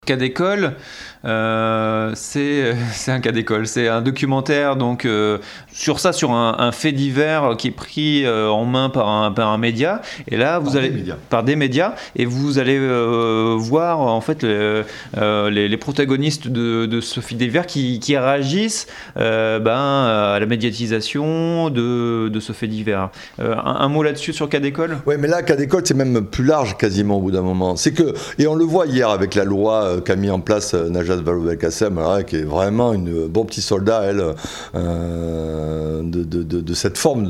Cas d'école, c'est un cas d'école. C'est un documentaire donc, sur un fait divers qui est pris en main par un média. Et là, par des médias. Et vous allez voir en fait les protagonistes de ce fait divers qui réagissent à la médiatisation de ce fait divers. Un mot là-dessus sur cas d'école ? Oui, mais là, cas d'école, c'est même plus large quasiment au bout d'un moment. C'est que, et on le voit hier avec la loi qu'a mis en place Najat Vallaud-Belkacem, qui est vraiment une bon petit soldat, elle, de cette forme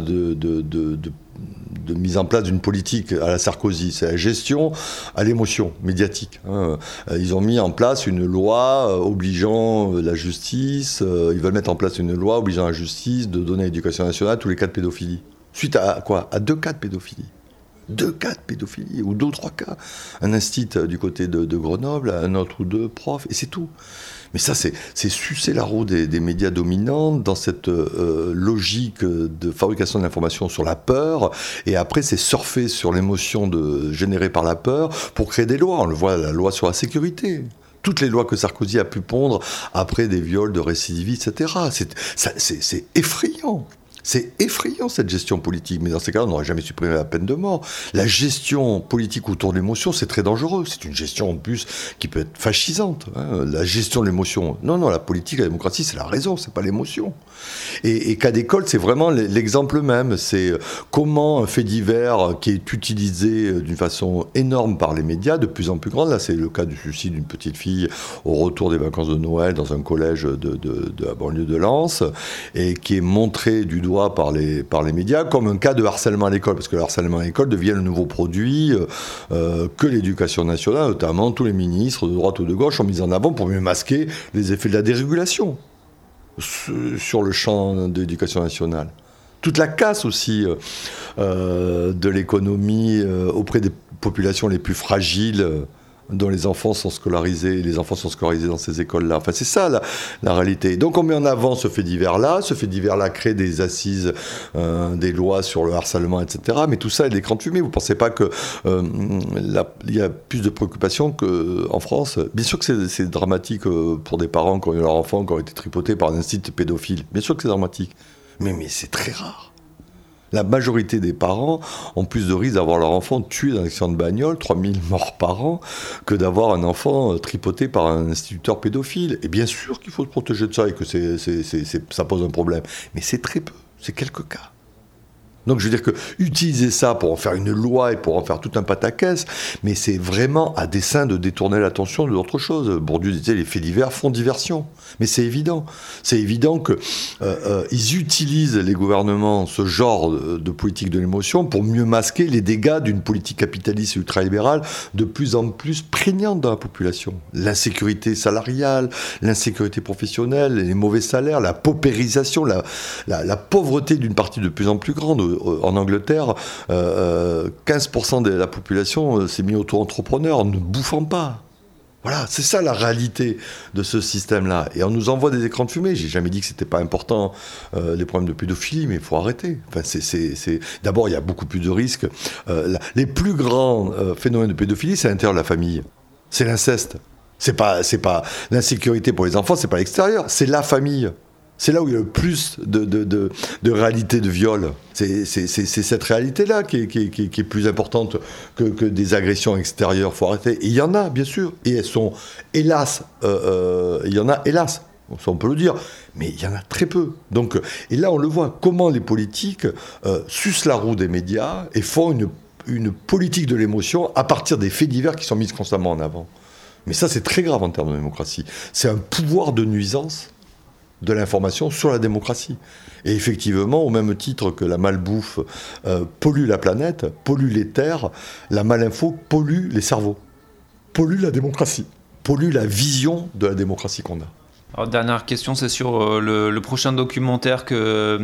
de mise en place d'une politique à la Sarkozy. C'est la gestion à l'émotion médiatique. Ils ont mis en place une loi obligeant la justice, ils veulent mettre en place une loi obligeant la justice de donner à l'éducation nationale tous les cas de pédophilie. Suite à quoi ? À 2 cas de pédophilie. 2 cas de pédophilie, ou 2 ou 3 cas. Un institut du côté de Grenoble, un autre ou 2 profs, et c'est tout. Mais ça, c'est sucer la roue des médias dominants dans cette logique de fabrication de l'information sur la peur, et après, c'est surfer sur l'émotion générée par la peur pour créer des lois. On le voit, la loi sur la sécurité. Toutes les lois que Sarkozy a pu pondre après des viols de récidivistes, etc. C'est effrayant. C'est effrayant cette gestion politique, mais dans ces cas-là, on n'aurait jamais supprimé la peine de mort. La gestion politique autour de l'émotion, c'est très dangereux. C'est une gestion en plus qui peut être fascisante. La gestion de l'émotion. Non, la politique, la démocratie, c'est la raison, c'est pas l'émotion. Et cas d'école, c'est vraiment l'exemple même. C'est comment un fait divers qui est utilisé d'une façon énorme par les médias, de plus en plus grande. Là, c'est le cas du suicide d'une petite fille au retour des vacances de Noël dans un collège de la banlieue de Lens, et qui est montré du doigt par les médias comme un cas de harcèlement à l'école, parce que le harcèlement à l'école devient le nouveau produit que l'éducation nationale, notamment tous les ministres de droite ou de gauche, ont mis en avant pour mieux masquer les effets de la dérégulation sur le champ de l'éducation nationale. Toute la casse aussi de l'économie auprès des populations les plus fragiles, dont les enfants sont scolarisés dans ces écoles-là. Enfin, c'est ça la réalité. Donc on met en avant ce fait divers-là. Ce fait divers-là crée des assises, des lois sur le harcèlement, etc. Mais tout ça est l'écran de fumée. Vous ne pensez pas qu'il y a plus de préoccupations qu'en France ? Bien sûr que c'est dramatique pour des parents qui ont eu leurs enfants qui ont été tripotés par un institut pédophile. Bien sûr que c'est dramatique. Mais c'est très rare. La majorité des parents ont plus de risques d'avoir leur enfant tué dans un accident de bagnole, 3000 morts par an, que d'avoir un enfant tripoté par un instituteur pédophile. Et bien sûr qu'il faut se protéger de ça et que ça pose un problème. Mais c'est très peu, c'est quelques cas. Donc je veux dire que utiliser ça pour en faire une loi et pour en faire tout un pataquès, mais c'est vraiment à dessein de détourner l'attention de d'autres choses. Bourdieu disait les faits divers font diversion. Mais c'est évident. C'est évident qu'ils utilisent, les gouvernements, ce genre de politique de l'émotion pour mieux masquer les dégâts d'une politique capitaliste et ultralibérale de plus en plus prégnante dans la population. L'insécurité salariale, l'insécurité professionnelle, les mauvais salaires, la paupérisation, la pauvreté d'une partie de plus en plus grande. En Angleterre, 15% de la population s'est mis auto-entrepreneur, ne bouffant pas. Voilà, c'est ça la réalité de ce système-là. Et on nous envoie des écrans de fumée. J'ai jamais dit que c'était pas important, les problèmes de pédophilie, mais il faut arrêter. Enfin, D'abord, il y a beaucoup plus de risques. Les plus grands phénomènes de pédophilie, c'est à l'intérieur de la famille. C'est l'inceste. C'est pas l'insécurité pour les enfants, c'est pas l'extérieur, c'est la famille. C'est là où il y a le plus de réalité de viol. C'est cette réalité-là qui est plus importante que des agressions extérieures. Il faut arrêter. Et il y en a, bien sûr. Et elles sont, hélas, il y en a, hélas, ça on peut le dire, mais il y en a très peu. Donc, et là, on le voit, comment les politiques sucent la roue des médias et font une politique de l'émotion à partir des faits divers qui sont mis constamment en avant. Mais ça, c'est très grave en termes de démocratie. C'est un pouvoir de nuisance de l'information sur la démocratie. Et effectivement, au même titre que la malbouffe pollue la planète, pollue les terres, la malinfo pollue les cerveaux, pollue la démocratie, pollue la vision de la démocratie qu'on a. Alors, dernière question, c'est sur le prochain documentaire que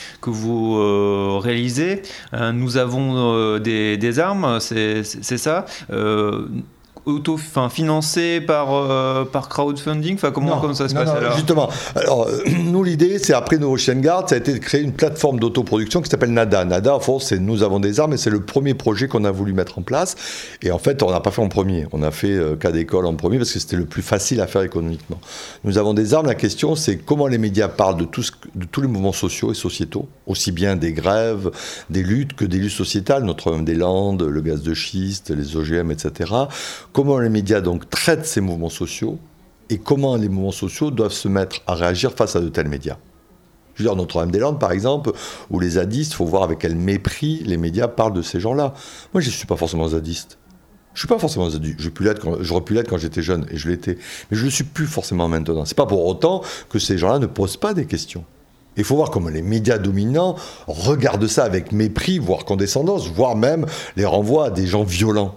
vous réalisez. Nous avons des armes, c'est ça. financé par crowdfunding, enfin comment ça se passe alors? Justement, alors nous l'idée c'est après Ocean Guard, ça a été de créer une plateforme d'autoproduction qui s'appelle Nada. Nada, au fond, c'est Nous avons des armes et c'est le premier projet qu'on a voulu mettre en place. Et en fait, on n'a pas fait en premier, on a fait cas d'école en premier parce que c'était le plus facile à faire économiquement. Nous avons des armes, la question c'est comment les médias parlent de tous les mouvements sociaux et sociétaux, aussi bien des grèves, des luttes que des luttes sociétales, Notre-Dame-des-Landes, le gaz de schiste, les OGM, etc. Comment les médias donc traitent ces mouvements sociaux et comment les mouvements sociaux doivent se mettre à réagir face à de tels médias. Je veux dire, Notre-Dame-des-Landes, par exemple, ou les zadistes, il faut voir avec quel mépris les médias parlent de ces gens-là. Moi, je ne suis pas forcément zadiste. Je ne suis pas forcément zadiste. J'aurais pu l'être quand j'étais jeune, et je l'étais. Mais je ne le suis plus forcément maintenant. Ce n'est pas pour autant que ces gens-là ne posent pas des questions. Il faut voir comment les médias dominants regardent ça avec mépris, voire condescendance, voire même les renvoient à des gens violents.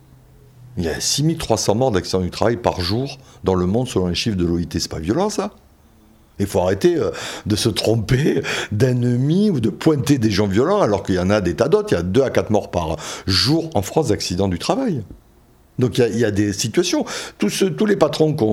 Il y a 6300 morts d'accidents du travail par jour dans le monde selon les chiffres de l'OIT. C'est pas violent, ça? Il faut arrêter de se tromper d'ennemis ou de pointer des gens violents alors qu'il y en a des tas d'autres. Il y a 2 à 4 morts par jour en France d'accidents du travail. Donc il y a des situations. Tous les patrons qui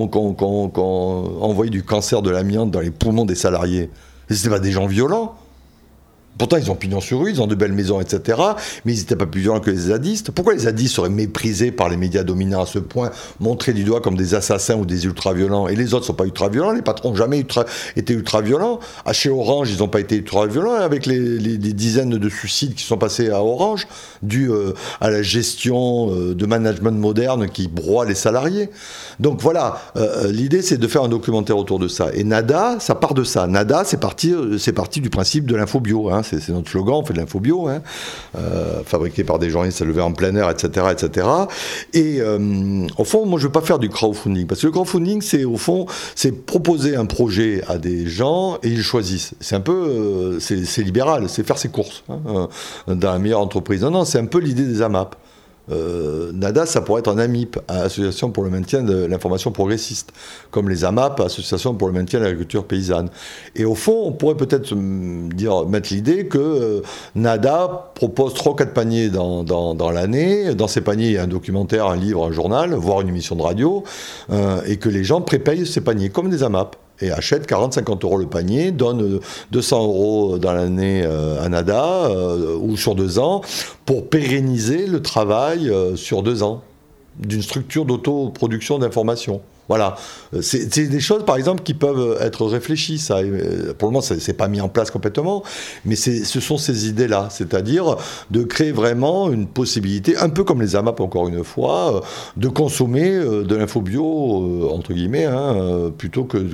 ont envoyé du cancer de l'amiante dans les poumons des salariés, ce pas des gens violents. Pourtant, ils ont pignon sur rue, ils ont de belles maisons, etc. Mais ils n'étaient pas plus violents que les zadistes. Pourquoi les zadistes seraient méprisés par les médias dominants à ce point, montrés du doigt comme des assassins ou des ultra-violents? Et les autres ne sont pas ultra-violents, les patrons n'ont jamais été ultra-violents. Chez Orange, ils n'ont pas été ultra-violents, avec les dizaines de suicides qui sont passés à Orange, dus à la gestion de management moderne qui broie les salariés. Donc voilà, l'idée c'est de faire un documentaire autour de ça. Et Nada, ça part de ça. Nada, c'est parti du principe de l'info bio, hein. C'est notre slogan, on fait de l'info bio, hein, fabriqué par des journalistes à lever en plein air, etc. etc. Et au fond, moi je ne veux pas faire du crowdfunding, parce que le crowdfunding, c'est proposer un projet à des gens et ils choisissent. C'est un peu, c'est libéral, c'est faire ses courses dans la meilleure entreprise. Non, c'est un peu l'idée des AMAP. Nada, ça pourrait être un AMIP, Association pour le maintien de l'information progressiste, comme les AMAP, Association pour le maintien de l'agriculture paysanne. Et au fond, on pourrait peut-être mettre l'idée que Nada propose 3 ou 4 paniers dans l'année. Dans ces paniers, il y a un documentaire, un livre, un journal, voire une émission de radio, et que les gens prépayent ces paniers, comme des AMAP. Et achètent 40-50 euros le panier, donnent 200 euros dans l'année à Nada, ou sur 2 ans, pour pérenniser le travail sur 2 ans d'une structure d'autoproduction d'information. Voilà, c'est des choses par exemple qui peuvent être réfléchies. Ça, pour le moment, c'est pas mis en place complètement, mais ce sont ces idées-là, c'est-à-dire de créer vraiment une possibilité, un peu comme les AMAP encore une fois, de consommer de l'info bio entre guillemets, plutôt que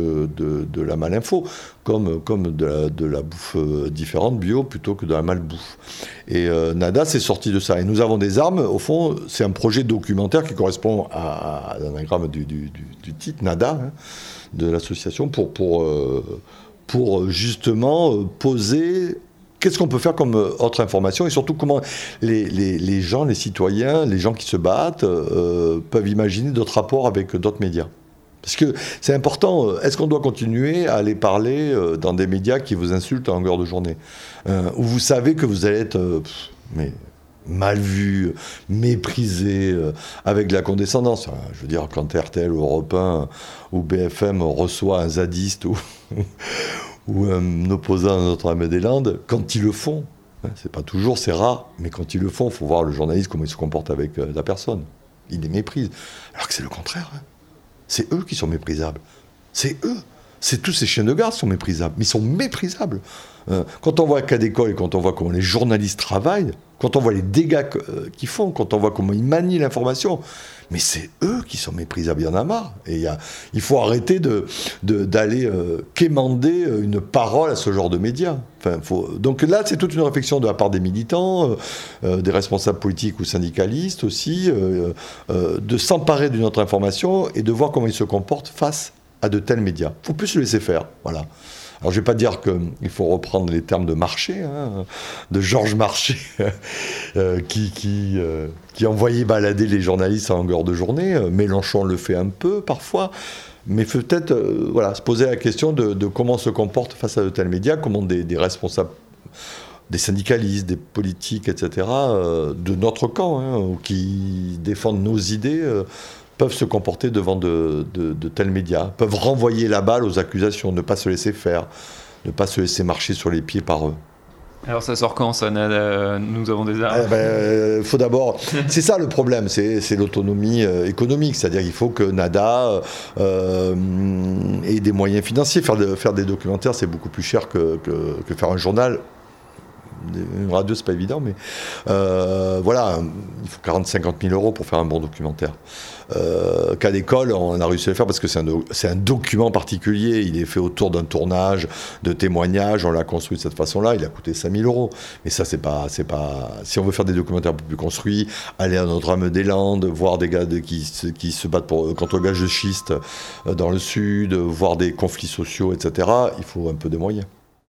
de la malinfo, comme de la bouffe différente bio plutôt que de la malbouffe. Et Nada, c'est sorti de ça. Et Nous avons des armes, au fond, c'est un projet documentaire qui correspond à l'anagramme du titre, Nada, de l'association, pour justement poser qu'est-ce qu'on peut faire comme autre information et surtout comment les gens, les citoyens, les gens qui se battent peuvent imaginer d'autres rapports avec d'autres médias. Parce que c'est important, est-ce qu'on doit continuer à aller parler dans des médias qui vous insultent à longueur de journée, où vous savez que vous allez être mal vu, méprisé, avec de la condescendance. Je veux dire, quand RTL ou Europe 1 ou BFM reçoit un zadiste ou un opposant à Notre-Dame-des-Landes, quand ils le font, c'est pas toujours, c'est rare, mais quand ils le font, il faut voir le journaliste comment il se comporte avec la personne. Il les méprise. Alors que c'est le contraire. C'est eux qui sont méprisables. C'est eux. C'est tous ces chiens de garde qui sont méprisables. Mais ils sont méprisables. Quand on voit cas d'école et quand on voit comment les journalistes travaillent, quand on voit les dégâts qu'ils font, quand on voit comment ils manient l'information, mais c'est eux qui sont méprisables. Il y en a marre. Et il faut arrêter d'aller quémander une parole à ce genre de médias. Donc là, c'est toute une réflexion de la part des militants, des responsables politiques ou syndicalistes aussi, de s'emparer d'une autre information et de voir comment ils se comportent face à de tels médias. Il ne faut plus se laisser faire. Voilà. Alors, je ne vais pas dire qu'il faut reprendre les termes de Marché, de Georges Marchais, qui envoyait balader les journalistes à longueur de journée. Mélenchon le fait un peu, parfois. Mais peut-être se poser la question de comment on se comporte face à de tels médias, comment des responsables des syndicalistes, des politiques, etc., de notre camp, hein, qui défendent nos idées, peuvent se comporter devant de tels médias, peuvent renvoyer la balle aux accusations, ne pas se laisser faire, ne pas se laisser marcher sur les pieds par eux. Alors ça sort quand ça, nous avons des armes? Faut d'abord, c'est ça le problème, c'est l'autonomie économique, c'est-à-dire qu'il faut que Nada ait des moyens financiers. Faire des documentaires, c'est beaucoup plus cher que faire un journal. Une radio, c'est pas évident, mais voilà, il faut 40-50 000 euros pour faire un bon documentaire. Qu'à l'école, on a réussi à le faire parce que c'est un document particulier. Il est fait autour d'un tournage, de témoignages. On l'a construit de cette façon-là. Il a coûté 5 000 euros. Mais ça, c'est pas. Si on veut faire des documentaires un peu plus construits, aller à Notre-Dame-des-Landes, voir des gars qui se battent contre le gaz de schiste dans le sud, voir des conflits sociaux, etc. Il faut un peu de moyens.